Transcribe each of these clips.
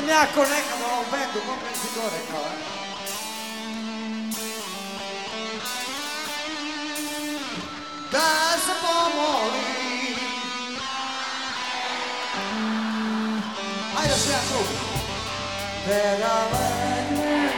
sam ja ko nekad u ovom bendu, kako si to rekao, da se pomolim. Ajde još jedan krug. Veravanje.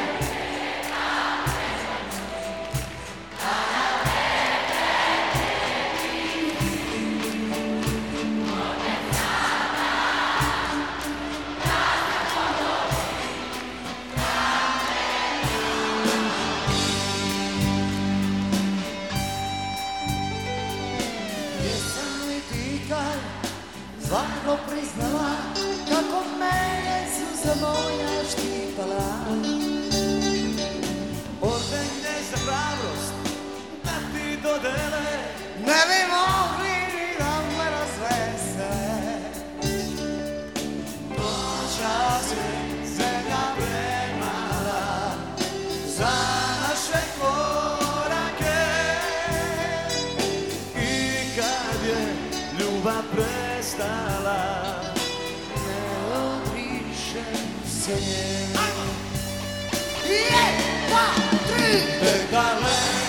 Svako priznala kako mene suza moja štipala. Orden gde za hrabrost da ti dodele, Ne bi mogli ni da me razvesele. noća se zemlja premala za naše korake. I kad je ljubav prestala, Ne odrišem se nje. 1, 2, 3. Tek da